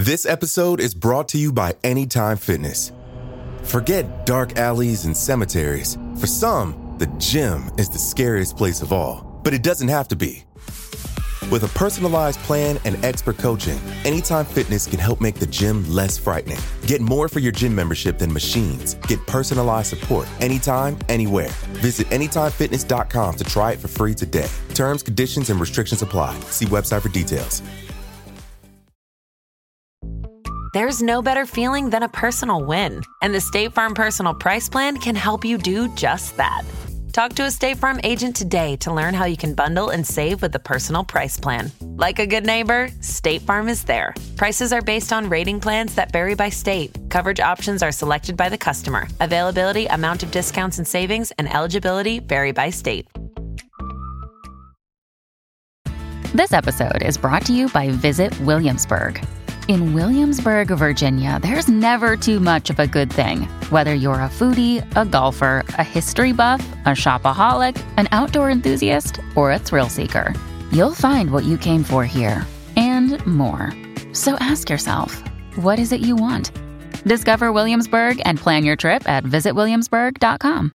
This episode is brought to you by Anytime Fitness. Forget dark alleys and cemeteries. For some, the gym is the scariest place of all, but it doesn't have to be. With a personalized plan and expert coaching, Anytime Fitness can help make the gym less frightening. Get more for your gym membership than machines. Get personalized support anytime, anywhere. Visit AnytimeFitness.com to try it for free today. Terms, conditions, and restrictions apply. See website for details. There's no better feeling than a personal win, and the State Farm Personal Price Plan can help you do just that. Talk to a State Farm agent today to learn how you can bundle and save with the Personal Price Plan. Like a good neighbor, State Farm is there. Prices are based on rating plans that vary by state. Coverage options are selected by the customer. Availability, amount of discounts and savings, and eligibility vary by state. This episode is brought to you by Visit Williamsburg. In Williamsburg, Virginia, there's never too much of a good thing. Whether you're a foodie, a golfer, a history buff, a shopaholic, an outdoor enthusiast, or a thrill seeker, you'll find what you came for here and more. So ask yourself, what is it you want? Discover Williamsburg and plan your trip at visitwilliamsburg.com.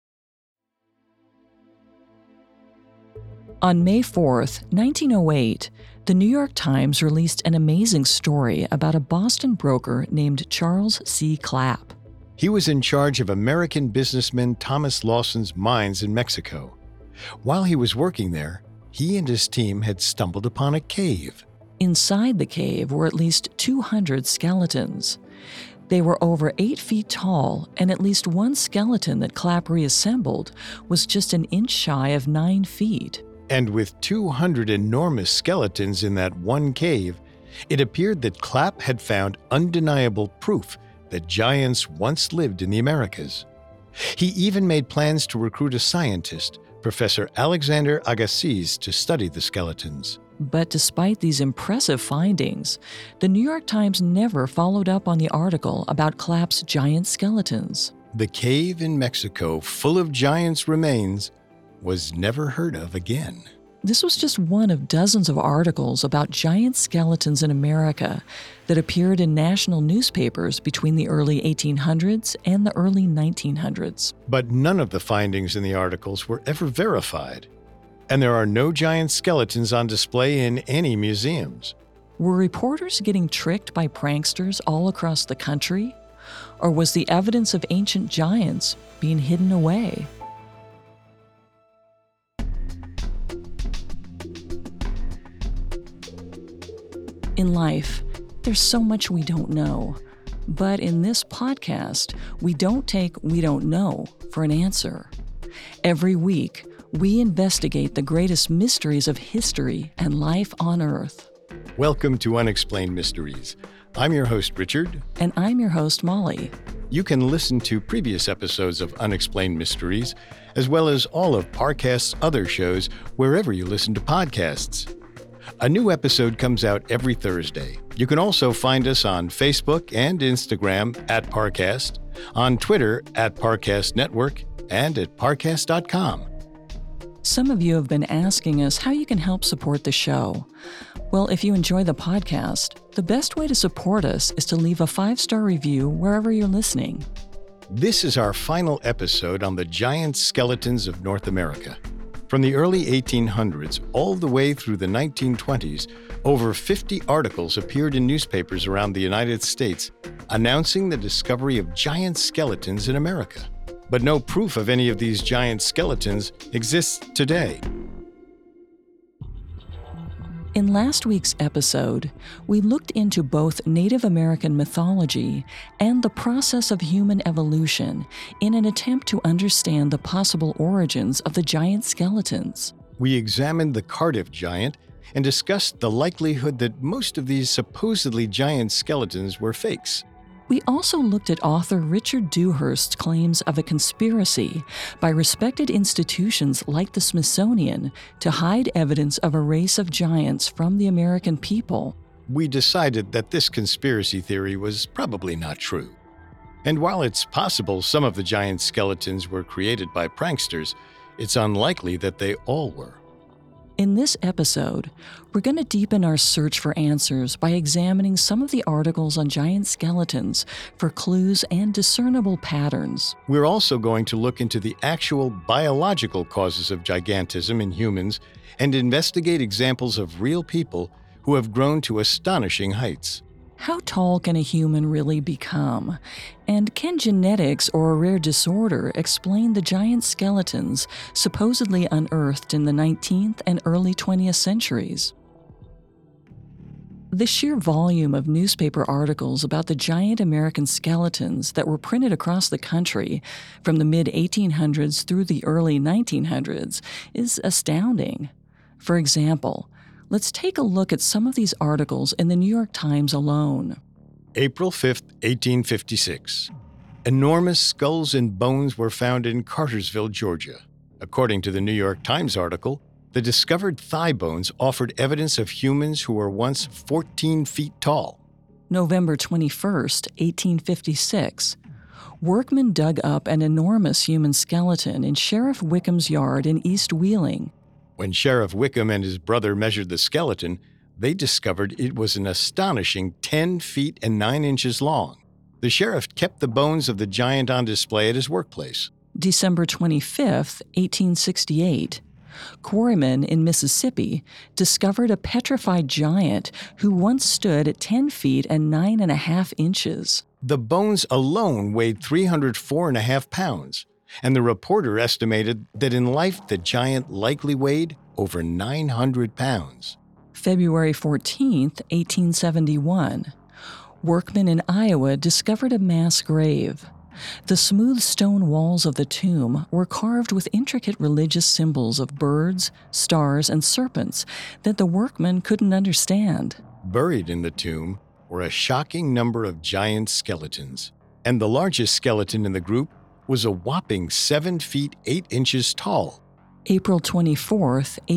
On May 4th, 1908, the New York Times released an amazing story about a Boston broker named Charles C. Clapp. He was in charge of American businessman Thomas Lawson's mines in Mexico. While he was working there, he and his team had stumbled upon a cave. Inside the cave were at least 200 skeletons. They were over 8 feet tall, and at least one skeleton that Clapp reassembled was just an inch shy of 9 feet. And with 200 enormous skeletons in that one cave, it appeared that Clapp had found undeniable proof that giants once lived in the Americas. He even made plans to recruit a scientist, Professor Alexander Agassiz, to study the skeletons. But despite these impressive findings, the New York Times never followed up on the article about Clapp's giant skeletons. The cave in Mexico, full of giants' remains, was never heard of again. This was just one of dozens of articles about giant skeletons in America that appeared in national newspapers between the early 1800s and the early 1900s. But none of the findings in the articles were ever verified, and there are no giant skeletons on display in any museums. Were reporters getting tricked by pranksters all across the country? Or was the evidence of ancient giants being hidden away? In life, there's so much we don't know. But in this podcast, we don't take "we don't know" for an answer. Every week, we investigate the greatest mysteries of history and life on Earth. Welcome to Unexplained Mysteries. I'm your host, Richard. And I'm your host, Molly. You can listen to previous episodes of Unexplained Mysteries, as well as all of Parcast's other shows wherever you listen to podcasts. A new episode comes out every Thursday. You can also find us on Facebook and Instagram at Parcast, on Twitter at Parcast Network, and at Parcast.com. Some of you have been asking us how you can help support the show. Well, if you enjoy the podcast, the best way to support us is to leave a 5-star review wherever you're listening. This is our final episode on the giant skeletons of North America. From the early 1800s all the way through the 1920s, over 50 articles appeared in newspapers around the United States announcing the discovery of giant skeletons in America. But no proof of any of these giant skeletons exists today. In last week's episode, we looked into both Native American mythology and the process of human evolution in an attempt to understand the possible origins of the giant skeletons. We examined the Cardiff giant and discussed the likelihood that most of these supposedly giant skeletons were fakes. We also looked at author Richard Dewhurst's claims of a conspiracy by respected institutions like the Smithsonian to hide evidence of a race of giants from the American people. We decided that this conspiracy theory was probably not true. And while it's possible some of the giant skeletons were created by pranksters, it's unlikely that they all were. In this episode, we're going to deepen our search for answers by examining some of the articles on giant skeletons for clues and discernible patterns. We're also going to look into the actual biological causes of gigantism in humans and investigate examples of real people who have grown to astonishing heights. How tall can a human really become? And can genetics or a rare disorder explain the giant skeletons supposedly unearthed in the 19th and early 20th centuries? The sheer volume of newspaper articles about the giant American skeletons that were printed across the country from the mid-1800s through the early 1900s is astounding. For example, let's take a look at some of these articles in the New York Times alone. April 5, 1856. Enormous skulls and bones were found in Cartersville, Georgia. According to the New York Times article, the discovered thigh bones offered evidence of humans who were once 14 feet tall. November 21, 1856. Workmen dug up an enormous human skeleton in Sheriff Wickham's yard in East Wheeling. When Sheriff Wickham and his brother measured the skeleton, they discovered it was an astonishing 10 feet and 9 inches long. The sheriff kept the bones of the giant on display at his workplace. December 25, 1868. Quarrymen in Mississippi discovered a petrified giant who once stood at 10 feet and 9.5 inches. The bones alone weighed 304.5 pounds. And the reporter estimated that in life the giant likely weighed over 900 pounds. February 14, 1871. Workmen in Iowa discovered a mass grave. The smooth stone walls of the tomb were carved with intricate religious symbols of birds, stars, and serpents that the workmen couldn't understand. Buried in the tomb were a shocking number of giant skeletons, and the largest skeleton in the group was a whopping 7 feet 8 inches tall. April 24,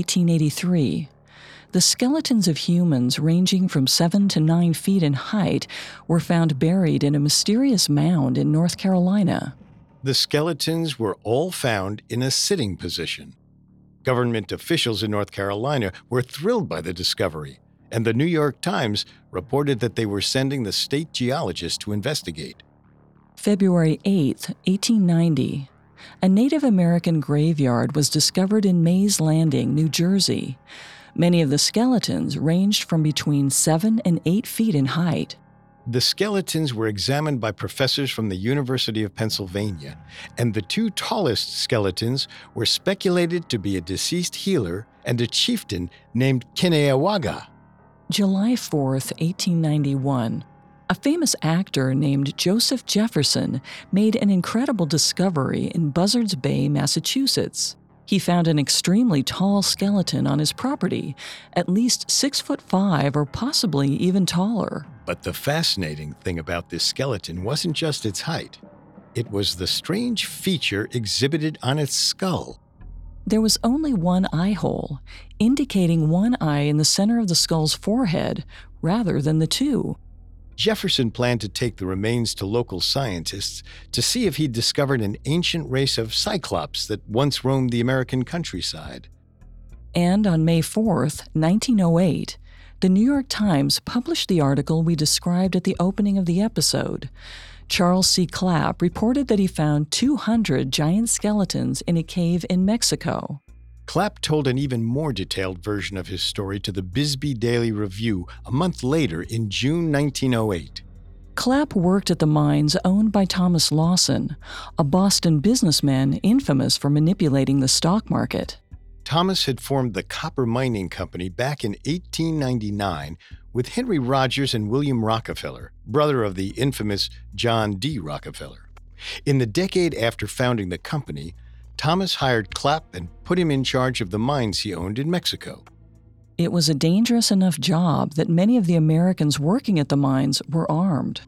1883. The skeletons of humans ranging from 7 to 9 feet in height were found buried in a mysterious mound in North Carolina. The skeletons were all found in a sitting position. Government officials in North Carolina were thrilled by the discovery, and the New York Times reported that they were sending the state geologist to investigate. February 8, 1890. A Native American graveyard was discovered in Mays Landing, New Jersey. Many of the skeletons ranged from between 7 and 8 feet in height. The skeletons were examined by professors from the University of Pennsylvania, and the two tallest skeletons were speculated to be a deceased healer and a chieftain named Kineawaga. July 4, 1891. A famous actor named Joseph Jefferson made an incredible discovery in Buzzards Bay, Massachusetts. He found an extremely tall skeleton on his property, at least 6'5" or possibly even taller. But the fascinating thing about this skeleton wasn't just its height. It was the strange feature exhibited on its skull. There was only one eye hole, indicating one eye in the center of the skull's forehead rather than the two. Jefferson planned to take the remains to local scientists to see if he'd discovered an ancient race of cyclops that once roamed the American countryside. And on May 4, 1908, the New York Times published the article we described at the opening of the episode. Charles C. Clapp reported that he found 200 giant skeletons in a cave in Mexico. Clapp told an even more detailed version of his story to the Bisbee Daily Review a month later in June 1908. Clapp worked at the mines owned by Thomas Lawson, a Boston businessman infamous for manipulating the stock market. Thomas had formed the Copper Mining Company back in 1899 with Henry Rogers and William Rockefeller, brother of the infamous John D. Rockefeller. In the decade after founding the company, Thomas hired Clapp and put him in charge of the mines he owned in Mexico. It was a dangerous enough job that many of the Americans working at the mines were armed.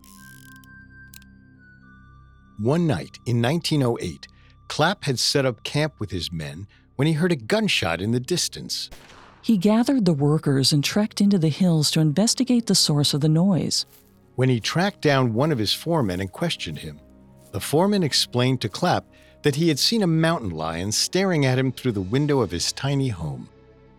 One night in 1908, Clapp had set up camp with his men when he heard a gunshot in the distance. He gathered the workers and trekked into the hills to investigate the source of the noise. When he tracked down one of his foremen and questioned him, the foreman explained to Clapp that he had seen a mountain lion staring at him through the window of his tiny home.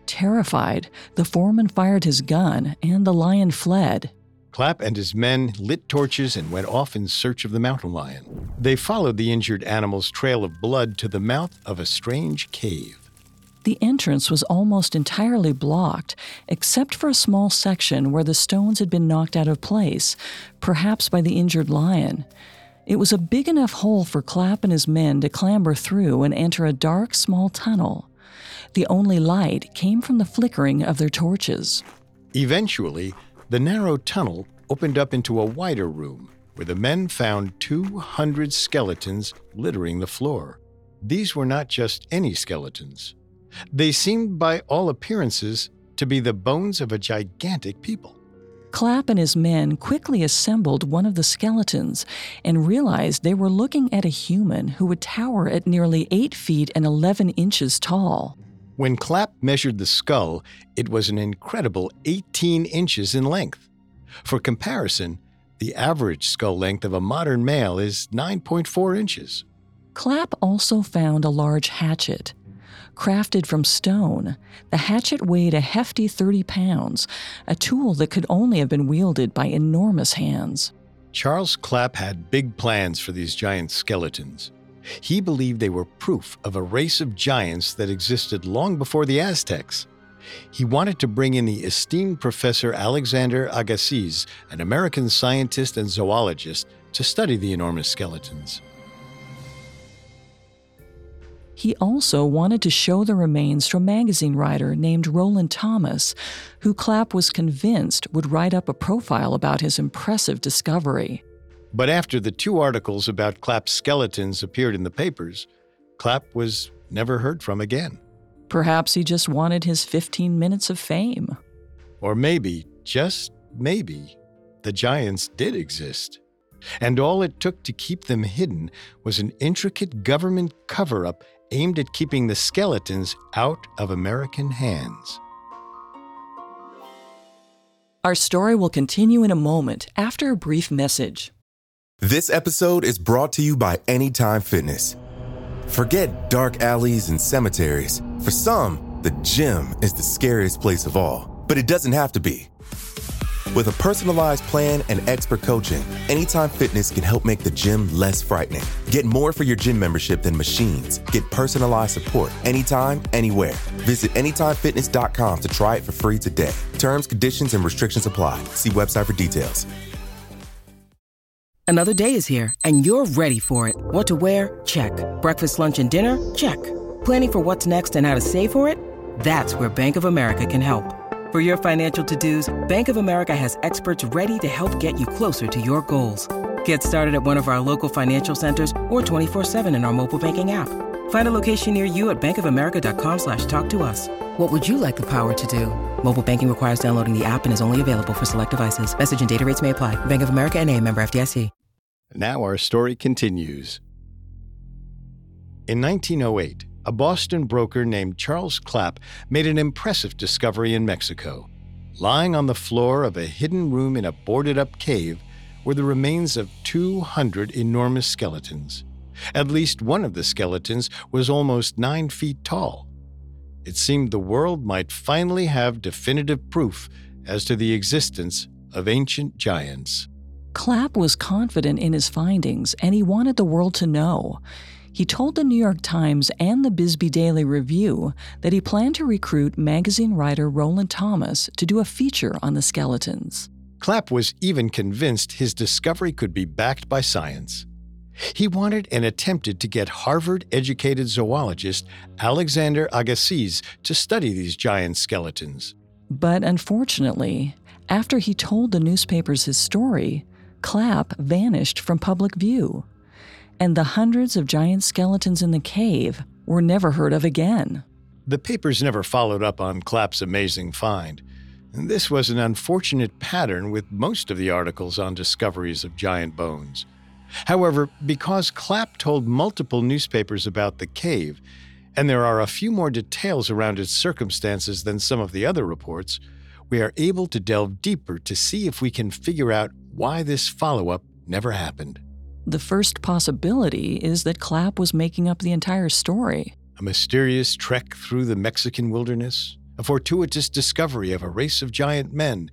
Terrified, the foreman fired his gun and the lion fled. Clapp and his men lit torches and went off in search of the mountain lion. They followed the injured animal's trail of blood to the mouth of a strange cave. The entrance was almost entirely blocked, except for a small section where the stones had been knocked out of place, perhaps by the injured lion. It was a big enough hole for Clapp and his men to clamber through and enter a dark, small tunnel. The only light came from the flickering of their torches. Eventually, the narrow tunnel opened up into a wider room where the men found 200 skeletons littering the floor. These were not just any skeletons. They seemed, by all appearances, to be the bones of a gigantic people. Clapp and his men quickly assembled one of the skeletons and realized they were looking at a human who would tower at nearly 8 feet and 11 inches tall. When Clapp measured the skull, it was an incredible 18 inches in length. For comparison, the average skull length of a modern male is 9.4 inches. Clapp also found a large hatchet. Crafted from stone, the hatchet weighed a hefty 30 pounds, a tool that could only have been wielded by enormous hands. Charles Clapp had big plans for these giant skeletons. He believed they were proof of a race of giants that existed long before the Aztecs. He wanted to bring in the esteemed Professor Alexander Agassiz, an American scientist and zoologist, to study the enormous skeletons. He also wanted to show the remains to a magazine writer named Roland Thomas, who Clapp was convinced would write up a profile about his impressive discovery. But after the 2 articles about Clapp's skeletons appeared in the papers, Clapp was never heard from again. Perhaps he just wanted his 15 minutes of fame. Or maybe, just maybe, the giants did exist. And all it took to keep them hidden was an intricate government cover-up aimed at keeping the skeletons out of American hands. Our story will continue in a moment after a brief message. This episode is brought to you by Anytime Fitness. Forget dark alleys and cemeteries. For some, the gym is the scariest place of all, but it doesn't have to be. With a personalized plan and expert coaching, Anytime Fitness can help make the gym less frightening. Get more for your gym membership than machines. Get personalized support anytime, anywhere. Visit AnytimeFitness.com to try it for free today. Terms, conditions, and restrictions apply. See website for details. Another day is here, and you're ready for it. What to wear? Check. Breakfast, lunch, and dinner? Check. Planning for what's next and how to save for it? That's where Bank of America can help. For your financial to-dos, Bank of America has experts ready to help get you closer to your goals. Get started at one of our local financial centers or 24/7 in our mobile banking app. Find a location near you at bankofamerica.com/talktous. What would you like the power to do? Mobile banking requires downloading the app and is only available for select devices. Message and data rates may apply. Bank of America N.A., member FDIC. Now our story continues. In 1908, a Boston broker named Charles Clapp made an impressive discovery in Mexico. Lying on the floor of a hidden room in a boarded-up cave were the remains of 200 enormous skeletons. At least one of the skeletons was almost 9 feet tall. It seemed the world might finally have definitive proof as to the existence of ancient giants. Clapp was confident in his findings, and he wanted the world to know. He told the New York Times and the Bisbee Daily Review that he planned to recruit magazine writer Roland Thomas to do a feature on the skeletons. Clapp was even convinced his discovery could be backed by science. He wanted and attempted to get Harvard-educated zoologist Alexander Agassiz to study these giant skeletons. But unfortunately, after he told the newspapers his story, Clapp vanished from public view. And the hundreds of giant skeletons in the cave were never heard of again. The papers never followed up on Clapp's amazing find. And this was an unfortunate pattern with most of the articles on discoveries of giant bones. However, because Clapp told multiple newspapers about the cave, and there are a few more details around its circumstances than some of the other reports, we are able to delve deeper to see if we can figure out why this follow-up never happened. The first possibility is that Clapp was making up the entire story. A mysterious trek through the Mexican wilderness, A fortuitous discovery of a race of giant men.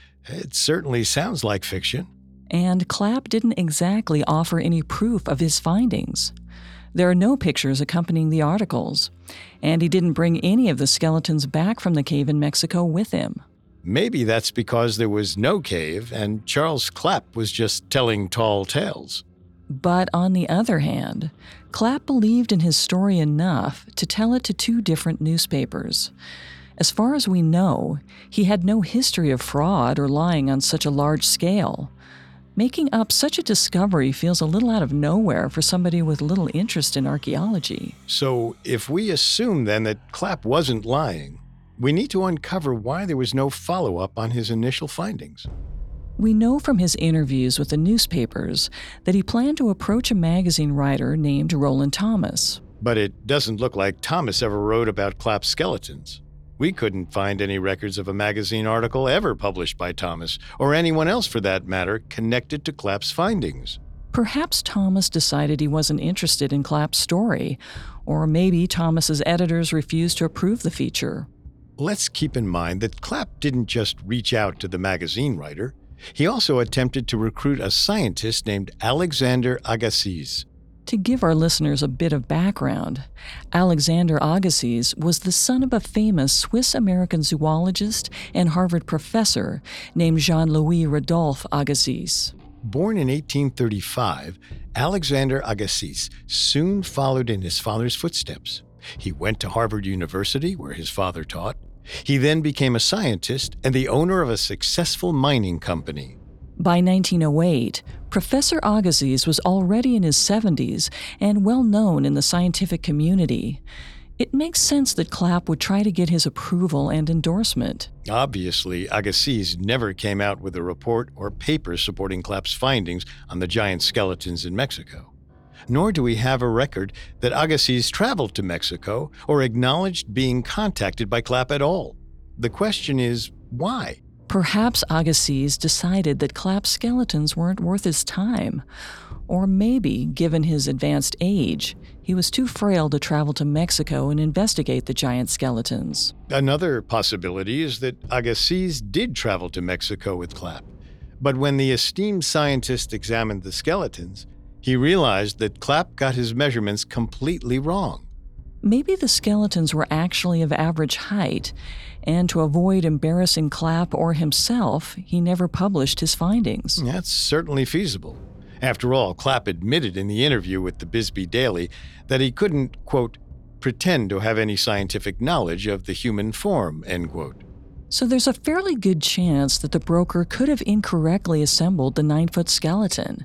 It certainly sounds like fiction. And Clapp didn't exactly offer any proof of his findings. There are no pictures accompanying the articles, and he didn't bring any of the skeletons back from the cave in Mexico with him. Maybe that's because there was no cave and Charles Clapp was just telling tall tales. But on the other hand, Clapp believed in his story enough to tell it to 2 different newspapers. As far as we know, he had no history of fraud or lying on such a large scale. Making up such a discovery feels a little out of nowhere for somebody with little interest in archaeology. So if we assume then that Clapp wasn't lying, we need to uncover why there was no follow-up on his initial findings. We know from his interviews with the newspapers that he planned to approach a magazine writer named Roland Thomas. But it doesn't look like Thomas ever wrote about Clapp's skeletons. We couldn't find any records of a magazine article ever published by Thomas, or anyone else for that matter, connected to Clapp's findings. Perhaps Thomas decided he wasn't interested in Clapp's story, or maybe Thomas's editors refused to approve the feature. Let's keep in mind that Clapp didn't just reach out to the magazine writer. He also attempted to recruit a scientist named Alexander Agassiz. To give our listeners a bit of background, Alexander Agassiz was the son of a famous Swiss-American zoologist and Harvard professor named Jean-Louis Rodolphe Agassiz. Born in 1835, Alexander Agassiz soon followed in his father's footsteps. He went to Harvard University, where his father taught. He then became a scientist and the owner of a successful mining company. By 1908, Professor Agassiz was already in his 70s and well known in the scientific community. It makes sense that Clapp would try to get his approval and endorsement. Obviously, Agassiz never came out with a report or paper supporting Clapp's findings on the giant skeletons in Mexico. Nor do we have a record that Agassiz traveled to Mexico or acknowledged being contacted by Clapp at all. The question is, why? Perhaps Agassiz decided that Clapp's skeletons weren't worth his time. Or maybe, given his advanced age, he was too frail to travel to Mexico and investigate the giant skeletons. Another possibility is that Agassiz did travel to Mexico with Clapp. But when the esteemed scientist examined the skeletons, he realized that Clapp got his measurements completely wrong. Maybe the skeletons were actually of average height, and to avoid embarrassing Clapp or himself, he never published his findings. That's certainly feasible. After all, Clapp admitted in the interview with the Bisbee Daily that he couldn't, quote, pretend to have any scientific knowledge of the human form, end quote. So there's a fairly good chance that the broker could have incorrectly assembled the 9-foot skeleton,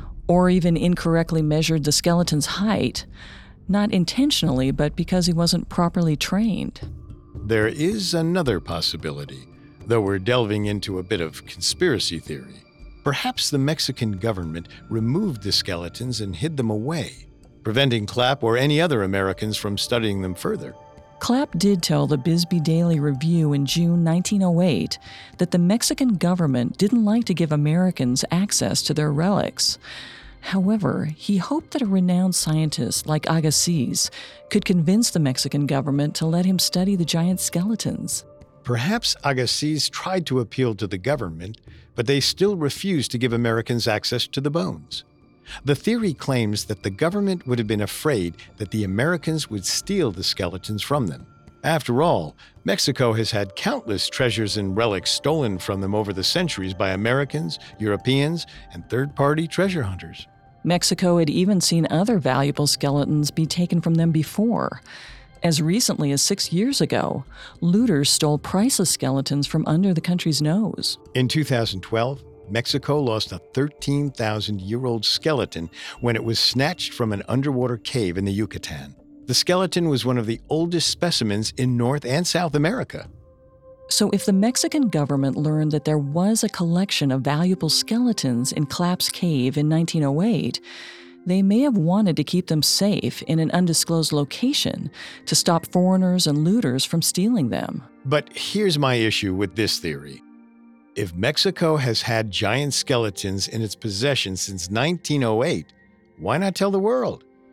or even incorrectly measured the skeleton's height. Not intentionally, but because he wasn't properly trained. There is another possibility, though we're delving into a bit of conspiracy theory. Perhaps the Mexican government removed the skeletons and hid them away, preventing Clapp or any other Americans from studying them further. Clapp did tell the Bisbee Daily Review in June 1908 that the Mexican government didn't like to give Americans access to their relics. However, he hoped that a renowned scientist like Agassiz could convince the Mexican government to let him study the giant skeletons. Perhaps Agassiz tried to appeal to the government, but they still refused to give Americans access to the bones. The theory claims that the government would have been afraid that the Americans would steal the skeletons from them. After all, Mexico has had countless treasures and relics stolen from them over the centuries by Americans, Europeans, and third-party treasure hunters. Mexico had even seen other valuable skeletons be taken from them before. As recently as 6 years ago, looters stole priceless skeletons from under the country's nose. In 2012, Mexico lost a 13,000-year-old skeleton when it was snatched from an underwater cave in the Yucatan. The skeleton was one of the oldest specimens in North and South America. So if the Mexican government learned that there was a collection of valuable skeletons in Clapp's cave in 1908, they may have wanted to keep them safe in an undisclosed location to stop foreigners and looters from stealing them. But here's my issue with this theory. If Mexico has had giant skeletons in its possession since 1908, why not tell the world?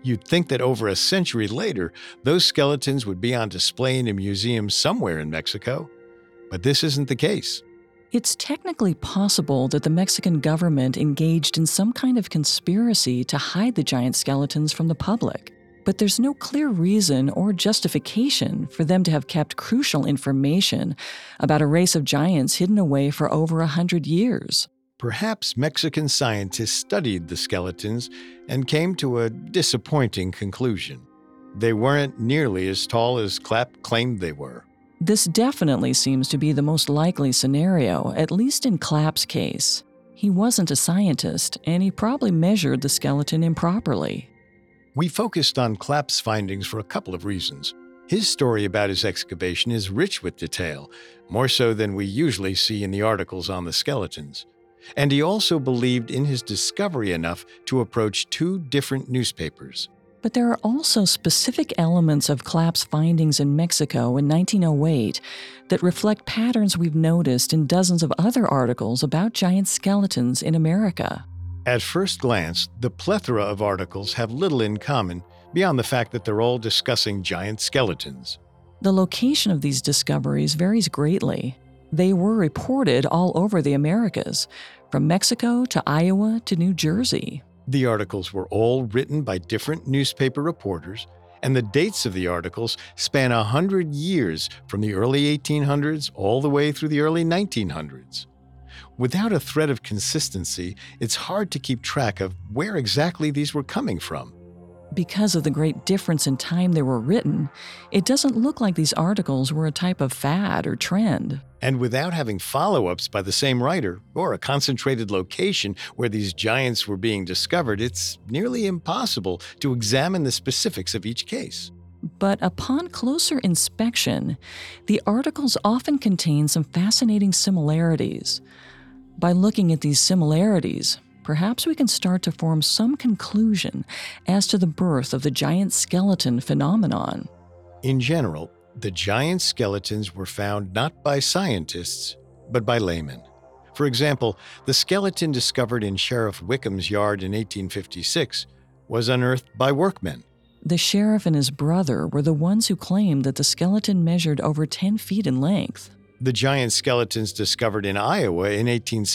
You'd think that over a century later, those skeletons would be on display in a museum somewhere in Mexico, but this isn't the case. It's technically possible that the Mexican government engaged in some kind of conspiracy to hide the giant skeletons from the public, but there's no clear reason or justification for them to have kept crucial information about a race of giants hidden away for over 100 years. Perhaps Mexican scientists studied the skeletons and came to a disappointing conclusion. They weren't nearly as tall as Clapp claimed they were. This definitely seems to be the most likely scenario, at least in Clapp's case. He wasn't a scientist, and he probably measured the skeleton improperly. We focused on Clapp's findings for a couple of reasons. His story about his excavation is rich with detail, more so than we usually see in the articles on the skeletons. And he also believed in his discovery enough to approach 2 different newspapers. But there are also specific elements of Clapp's findings in Mexico in 1908 that reflect patterns we've noticed in dozens of other articles about giant skeletons in America. At first glance, the plethora of articles have little in common beyond the fact that they're all discussing giant skeletons. The location of these discoveries varies greatly. They were reported all over the Americas, from Mexico to Iowa to New Jersey. The articles were all written by different newspaper reporters, and the dates of the articles span 100 years from the early 1800s all the way through the early 1900s. Without a thread of consistency, it's hard to keep track of where exactly these were coming from. Because of the great difference in time they were written, it doesn't look like these articles were a type of fad or trend. And without having follow-ups by the same writer or a concentrated location where these giants were being discovered, it's nearly impossible to examine the specifics of each case. But upon closer inspection, the articles often contain some fascinating similarities. By looking at these similarities, perhaps we can start to form some conclusion as to the birth of the giant skeleton phenomenon. In general, the giant skeletons were found not by scientists, but by laymen. For example, the skeleton discovered in Sheriff Wickham's yard in 1856 was unearthed by workmen. The sheriff and his brother were the ones who claimed that the skeleton measured over 10 feet in length. The giant skeletons discovered in Iowa in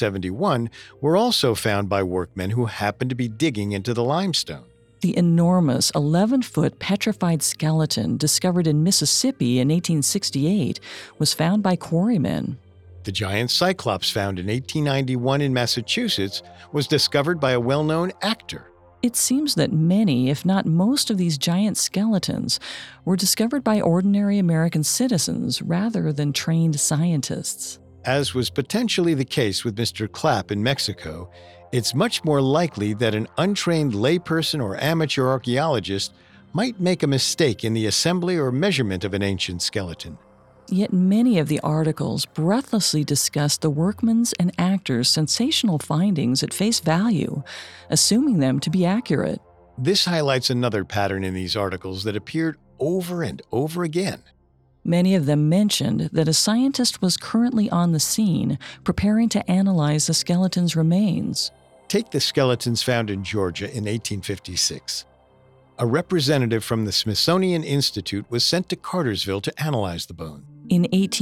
1871 were also found by workmen who happened to be digging into the limestone. The enormous 11-foot petrified skeleton discovered in Mississippi in 1868 was found by quarrymen. The giant cyclops found in 1891 in Massachusetts was discovered by a well-known actor. It seems that many, if not most, of these giant skeletons were discovered by ordinary American citizens rather than trained scientists. As was potentially the case with Mr. Clapp in Mexico, it's much more likely that an untrained layperson or amateur archaeologist might make a mistake in the assembly or measurement of an ancient skeleton. Yet many of the articles breathlessly discuss the workmen's and actors' sensational findings at face value, assuming them to be accurate. This highlights another pattern in these articles that appeared over and over again. Many of them mentioned that a scientist was currently on the scene preparing to analyze the skeleton's remains. Take the skeletons found in Georgia in 1856. A representative from the Smithsonian Institute was sent to Cartersville to analyze the bone. In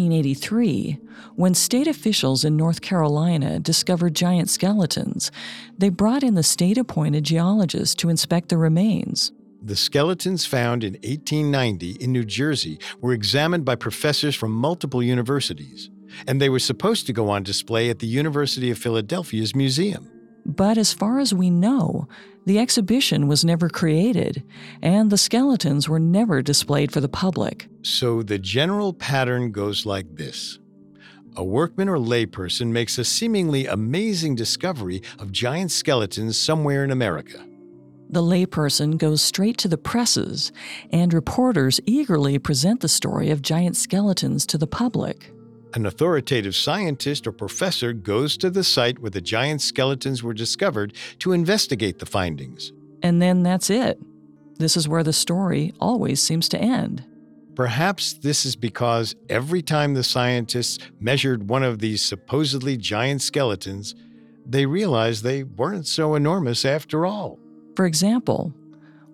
1883, when state officials in North Carolina discovered giant skeletons, they brought in the state-appointed geologist to inspect the remains. The skeletons found in 1890 in New Jersey were examined by professors from multiple universities, and they were supposed to go on display at the University of Philadelphia's museum. But as far as we know, the exhibition was never created, and the skeletons were never displayed for the public. So the general pattern goes like this. A workman or layperson makes a seemingly amazing discovery of giant skeletons somewhere in America. The layperson goes straight to the presses, and reporters eagerly present the story of giant skeletons to the public. An authoritative scientist or professor goes to the site where the giant skeletons were discovered to investigate the findings. And then that's it. This is where the story always seems to end. Perhaps this is because every time the scientists measured one of these supposedly giant skeletons, they realized they weren't so enormous after all. For example,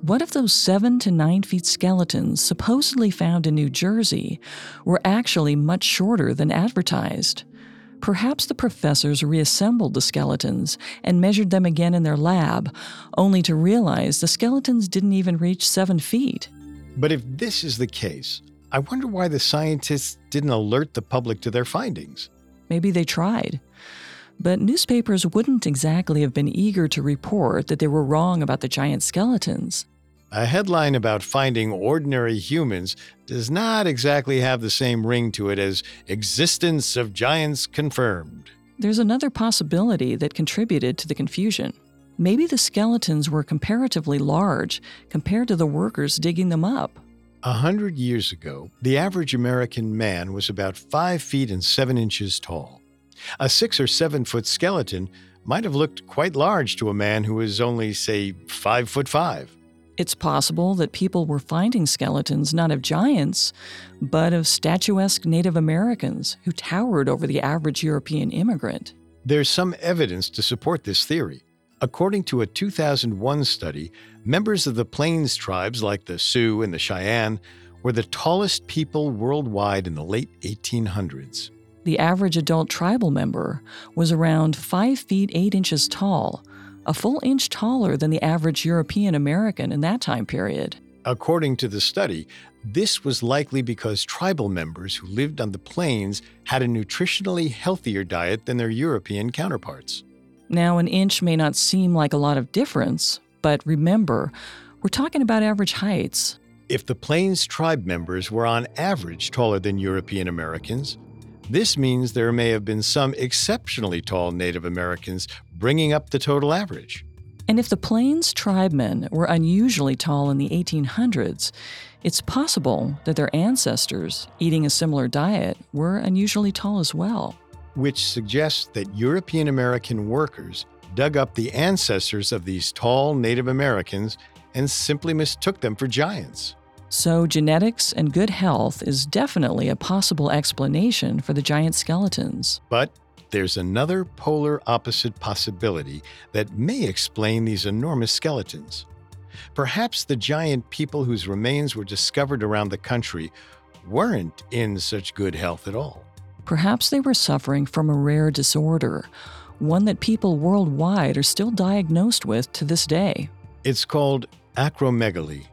What if those 7 to 9 feet skeletons supposedly found in New Jersey were actually much shorter than advertised? Perhaps the professors reassembled the skeletons and measured them again in their lab, only to realize the skeletons didn't even reach 7 feet. But if this is the case, I wonder why the scientists didn't alert the public to their findings. Maybe they tried. But newspapers wouldn't exactly have been eager to report that they were wrong about the giant skeletons. A headline about finding ordinary humans does not exactly have the same ring to it as existence of giants confirmed. There's another possibility that contributed to the confusion. Maybe the skeletons were comparatively large compared to the workers digging them up. 100 years ago, the average American man was about 5 feet and 7 inches tall. A 6 or 7 foot skeleton might have looked quite large to a man who was only, say, 5'5". It's possible that people were finding skeletons not of giants, but of statuesque Native Americans who towered over the average European immigrant. There's some evidence to support this theory. According to a 2001 study, members of the Plains tribes like the Sioux and the Cheyenne were the tallest people worldwide in the late 1800s. The average adult tribal member was around 5 feet 8 inches tall, a full inch taller than the average European American in that time period. According to the study, this was likely because tribal members who lived on the plains had a nutritionally healthier diet than their European counterparts. Now, an inch may not seem like a lot of difference, but remember, we're talking about average heights. If the Plains tribe members were on average taller than European Americans, this means there may have been some exceptionally tall Native Americans bringing up the total average. And if the Plains tribemen were unusually tall in the 1800s, it's possible that their ancestors, eating a similar diet, were unusually tall as well. Which suggests that European American workers dug up the ancestors of these tall Native Americans and simply mistook them for giants. So genetics and good health is definitely a possible explanation for the giant skeletons. But there's another polar opposite possibility that may explain these enormous skeletons. Perhaps the giant people whose remains were discovered around the country weren't in such good health at all. Perhaps they were suffering from a rare disorder, one that people worldwide are still diagnosed with to this day. It's called acromegaly,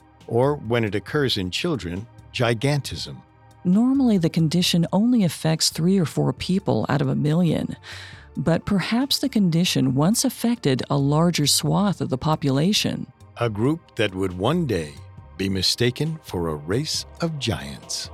or when it occurs in children, gigantism. Normally, the condition only affects 3 or 4 people out of 1 million, but perhaps the condition once affected a larger swath of the population. A group that would one day be mistaken for a race of giants.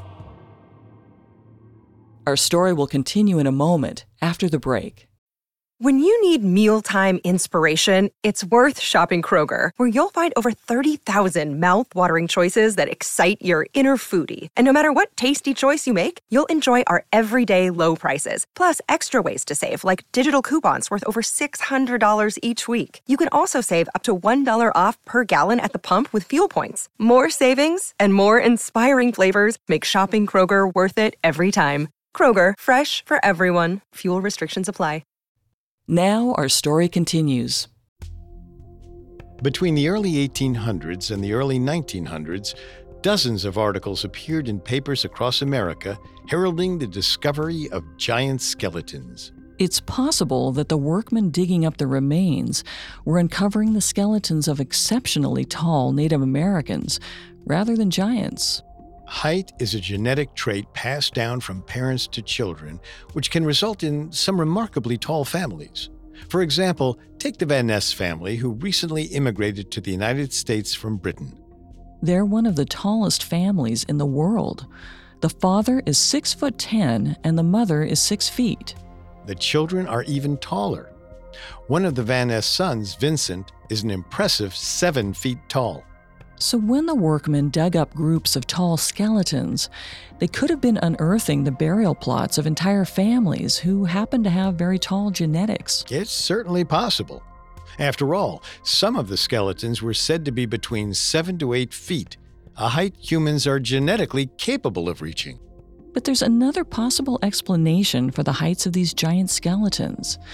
Our story will continue in a moment after the break. When you need mealtime inspiration, it's worth shopping Kroger, where you'll find over 30,000 mouth-watering choices that excite your inner foodie. And no matter what tasty choice you make, you'll enjoy our everyday low prices, plus extra ways to save, like digital coupons worth over $600 each week. You can also save up to $1 off per gallon at the pump with fuel points. More savings and more inspiring flavors make shopping Kroger worth it every time. Kroger, fresh for everyone. Fuel restrictions apply. Now our story continues. Between the early 1800s and the early 1900s, dozens of articles appeared in papers across America heralding the discovery of giant skeletons. It's possible that the workmen digging up the remains were uncovering the skeletons of exceptionally tall Native Americans rather than giants. Height is a genetic trait passed down from parents to children, which can result in some remarkably tall families. For example, take the Van Ness family, who recently immigrated to the United States from Britain. They're one of the tallest families in the world. The father is 6'10" and the mother is 6 feet. The children are even taller. One of the Van Ness sons, Vincent, is an impressive 7 feet tall. So when the workmen dug up groups of tall skeletons, they could have been unearthing the burial plots of entire families who happened to have very tall genetics. It's certainly possible. After all, some of the skeletons were said to be between 7 to 8 feet, a height humans are genetically capable of reaching. But there's another possible explanation for the heights of these giant skeletons.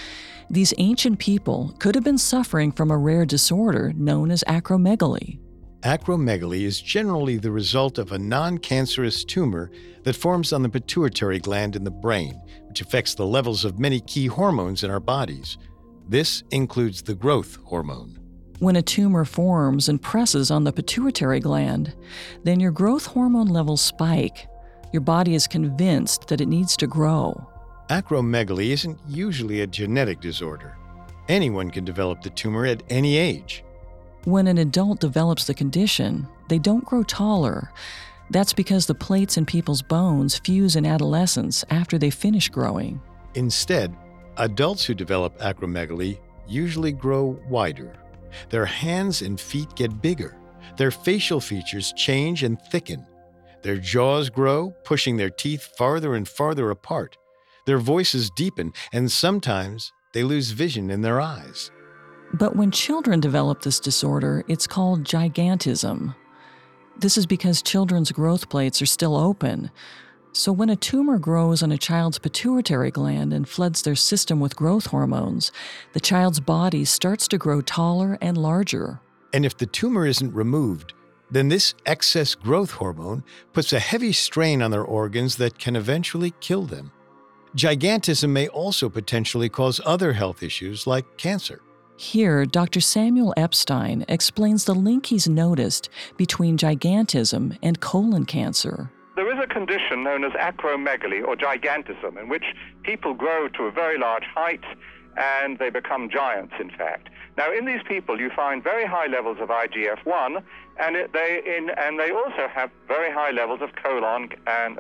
These ancient people could have been suffering from a rare disorder known as acromegaly. Acromegaly is generally the result of a non-cancerous tumor that forms on the pituitary gland in the brain, which affects the levels of many key hormones in our bodies. This includes the growth hormone. When a tumor forms and presses on the pituitary gland, then your growth hormone levels spike. Your body is convinced that it needs to grow. Acromegaly isn't usually a genetic disorder. Anyone can develop the tumor at any age. When an adult develops the condition, they don't grow taller. That's because the plates in people's bones fuse in adolescence after they finish growing. Instead, adults who develop acromegaly usually grow wider. Their hands and feet get bigger. Their facial features change and thicken. Their jaws grow, pushing their teeth farther and farther apart. Their voices deepen, and sometimes they lose vision in their eyes. But when children develop this disorder, it's called gigantism. This is because children's growth plates are still open. So when a tumor grows on a child's pituitary gland and floods their system with growth hormones, the child's body starts to grow taller and larger. And if the tumor isn't removed, then this excess growth hormone puts a heavy strain on their organs that can eventually kill them. Gigantism may also potentially cause other health issues like cancer. Here, Dr. Samuel Epstein explains the link he's noticed between gigantism and colon cancer. There is a condition known as acromegaly or gigantism, in which people grow to a very large height and they become giants, in fact. Now, in these people, you find very high levels of IGF-1, and they also have very high levels of colon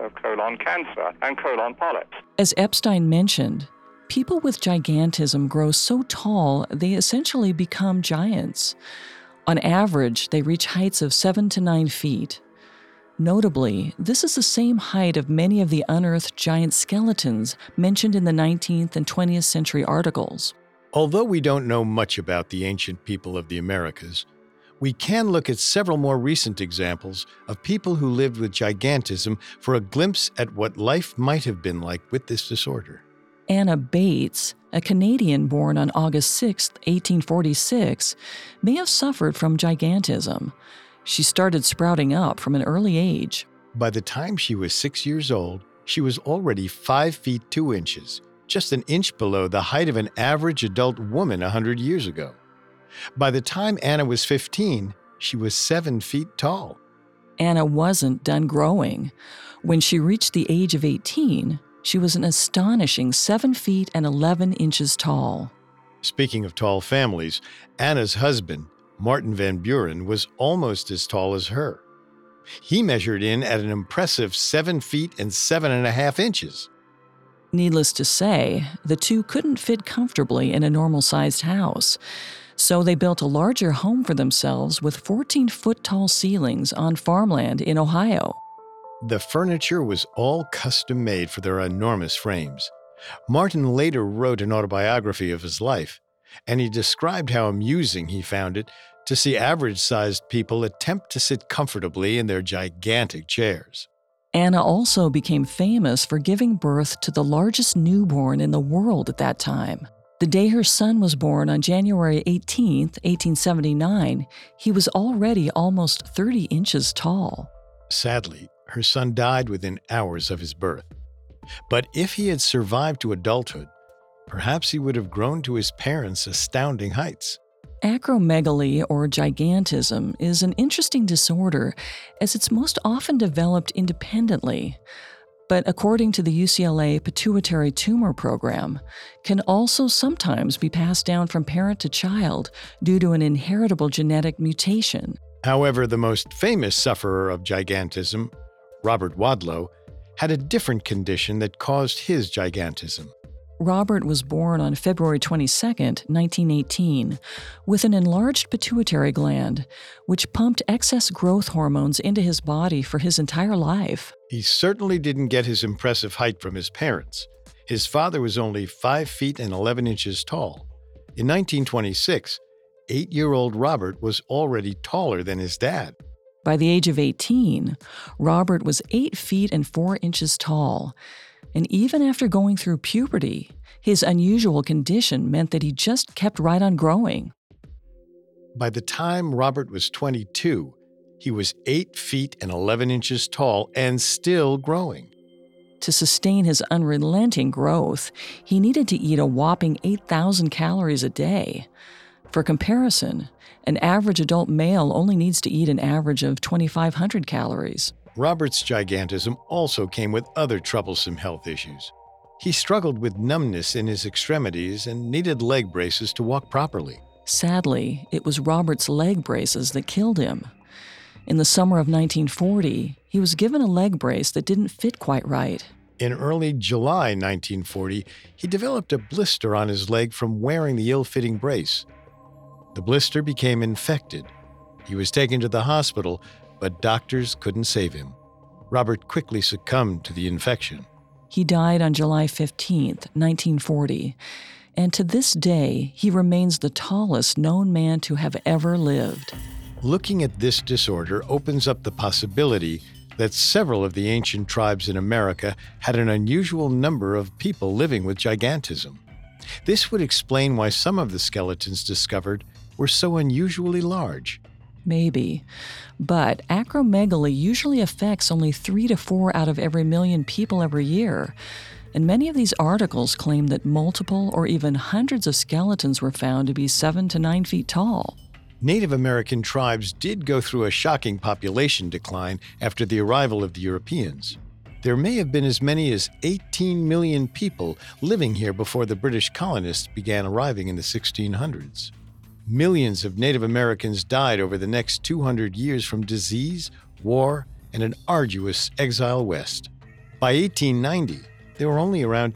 cancer and colon polyps. As Epstein mentioned, people with gigantism grow so tall they essentially become giants. On average, they reach heights of 7 to 9 feet. Notably, this is the same height of many of the unearthed giant skeletons mentioned in the 19th and 20th century articles. Although we don't know much about the ancient people of the Americas, we can look at several more recent examples of people who lived with gigantism for a glimpse at what life might have been like with this disorder. Anna Bates, a Canadian born on August 6, 1846, may have suffered from gigantism. She started sprouting up from an early age. By the time she was 6 years old, she was already 5 feet 2 inches, just an inch below the height of an average adult woman 100 years ago. By the time Anna was 15, she was 7 feet tall. Anna wasn't done growing. When she reached the age of 18, she was an astonishing 7 feet and 11 inches tall. Speaking of tall families, Anna's husband, Martin Van Buren, was almost as tall as her. He measured in at an impressive 7 feet and 7.5 inches. Needless to say, the two couldn't fit comfortably in a normal-sized house, so they built a larger home for themselves with 14-foot-tall ceilings on farmland in Ohio. The furniture was all custom-made for their enormous frames. Martin later wrote an autobiography of his life, and he described how amusing he found it to see average-sized people attempt to sit comfortably in their gigantic chairs. Anna also became famous for giving birth to the largest newborn in the world at that time. The day her son was born on January 18, 1879, he was already almost 30 inches tall. Sadly, her son died within hours of his birth. But if he had survived to adulthood, perhaps he would have grown to his parents' astounding heights. Acromegaly, or gigantism, is an interesting disorder as it's most often developed independently, but according to the UCLA Pituitary Tumor Program, can also sometimes be passed down from parent to child due to an inheritable genetic mutation. However, the most famous sufferer of gigantism, Robert Wadlow, had a different condition that caused his gigantism. Robert was born on February 22, 1918, with an enlarged pituitary gland, which pumped excess growth hormones into his body for his entire life. He certainly didn't get his impressive height from his parents. His father was only 5 feet and 11 inches tall. In 1926, 8-year-old Robert was already taller than his dad. By the age of 18, Robert was 8 feet and 4 inches tall. And even after going through puberty, his unusual condition meant that he just kept right on growing. By the time Robert was 22, he was 8 feet and 11 inches tall and still growing. To sustain his unrelenting growth, he needed to eat a whopping 8,000 calories a day. For comparison, an average adult male only needs to eat an average of 2,500 calories. Robert's gigantism also came with other troublesome health issues. He struggled with numbness in his extremities and needed leg braces to walk properly. Sadly, it was Robert's leg braces that killed him. In the summer of 1940, he was given a leg brace that didn't fit quite right. In early July 1940, he developed a blister on his leg from wearing the ill-fitting brace. The blister became infected. He was taken to the hospital, but doctors couldn't save him. Robert quickly succumbed to the infection. He died on July 15th, 1940, and to this day, he remains the tallest known man to have ever lived. Looking at this disorder opens up the possibility that several of the ancient tribes in America had an unusual number of people living with gigantism. This would explain why some of the skeletons discovered were so unusually large. Maybe, but acromegaly usually affects only 3 to 4 out of every million people every year, and many of these articles claim that multiple or even hundreds of skeletons were found to be 7 to 9 feet tall. Native American tribes did go through a shocking population decline after the arrival of the Europeans. There may have been as many as 18 million people living here before the British colonists began arriving in the 1600s. Millions of Native Americans died over the next 200 years from disease, war, and an arduous exile west. By 1890, there were only around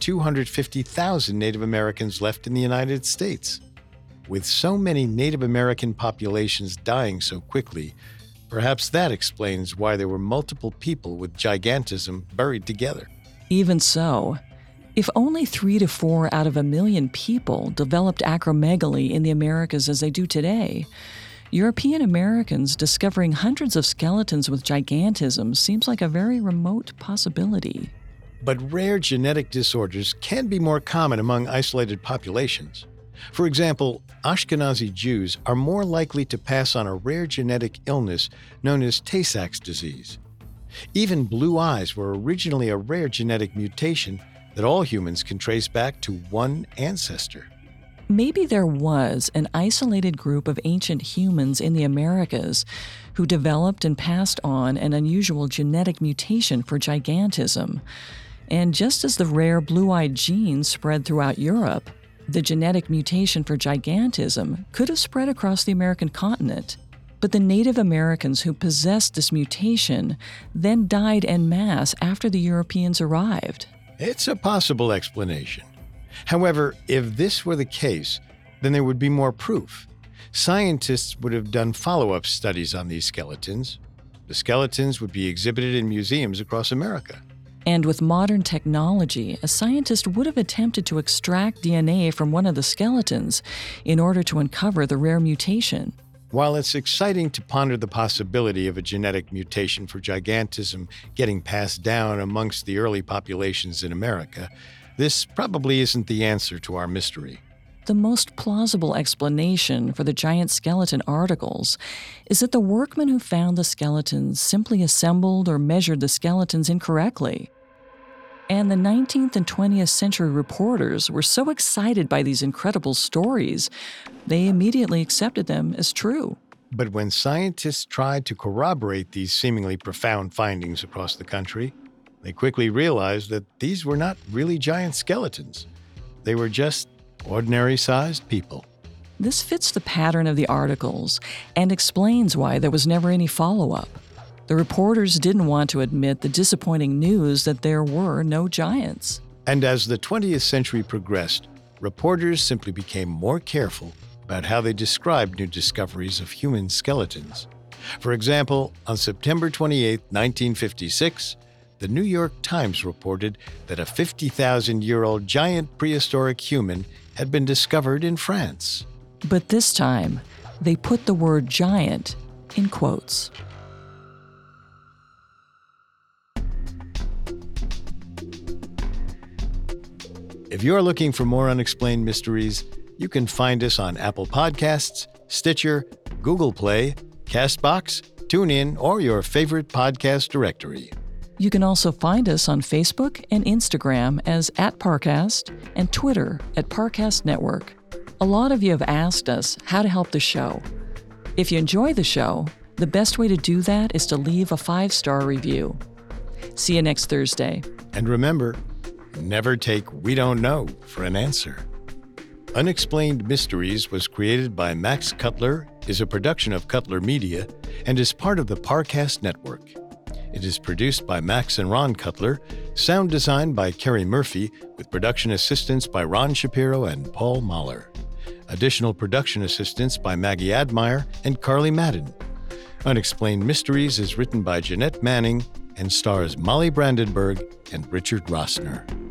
250,000 Native Americans left in the United States. With so many Native American populations dying so quickly, perhaps that explains why there were multiple people with gigantism buried together. Even so, if only 3 to 4 out of a million people developed acromegaly in the Americas as they do today, European Americans discovering hundreds of skeletons with gigantism seems like a very remote possibility. But rare genetic disorders can be more common among isolated populations. For example, Ashkenazi Jews are more likely to pass on a rare genetic illness known as Tay-Sachs disease. Even blue eyes were originally a rare genetic mutation that all humans can trace back to one ancestor. Maybe there was an isolated group of ancient humans in the Americas who developed and passed on an unusual genetic mutation for gigantism. And just as the rare blue-eyed gene spread throughout Europe, the genetic mutation for gigantism could have spread across the American continent. But the Native Americans who possessed this mutation then died en masse after the Europeans arrived. It's a possible explanation. However, if this were the case, then there would be more proof. Scientists would have done follow-up studies on these skeletons. The skeletons would be exhibited in museums across America. And with modern technology, a scientist would have attempted to extract DNA from one of the skeletons in order to uncover the rare mutation. While it's exciting to ponder the possibility of a genetic mutation for gigantism getting passed down amongst the early populations in America, this probably isn't the answer to our mystery. The most plausible explanation for the giant skeleton articles is that the workmen who found the skeletons simply assembled or measured the skeletons incorrectly. And the 19th and 20th century reporters were so excited by these incredible stories, they immediately accepted them as true. But when scientists tried to corroborate these seemingly profound findings across the country, they quickly realized that these were not really giant skeletons. They were just ordinary-sized people. This fits the pattern of the articles and explains why there was never any follow-up. The reporters didn't want to admit the disappointing news that there were no giants. And as the 20th century progressed, reporters simply became more careful about how they described new discoveries of human skeletons. For example, on September 28, 1956, the New York Times reported that a 50,000-year-old giant prehistoric human had been discovered in France. But this time, they put the word giant in quotes. If you're looking for more unexplained mysteries, you can find us on Apple Podcasts, Stitcher, Google Play, CastBox, TuneIn, or your favorite podcast directory. You can also find us on Facebook and Instagram as @Parcast and Twitter @Parcast Network. A lot of you have asked us how to help the show. If you enjoy the show, the best way to do that is to leave a 5-star review. See you next Thursday. And remember, never take "we don't know" for an answer. Unexplained Mysteries was created by Max Cutler, is a production of Cutler Media, and is part of the Parcast Network. It is produced by Max and Ron Cutler, sound designed by Kerry Murphy, with production assistance by Ron Shapiro and Paul Mahler. Additional production assistance by Maggie Admire and Carly Madden. Unexplained Mysteries is written by Jeanette Manning and stars Molly Brandenburg and Richard Rossner.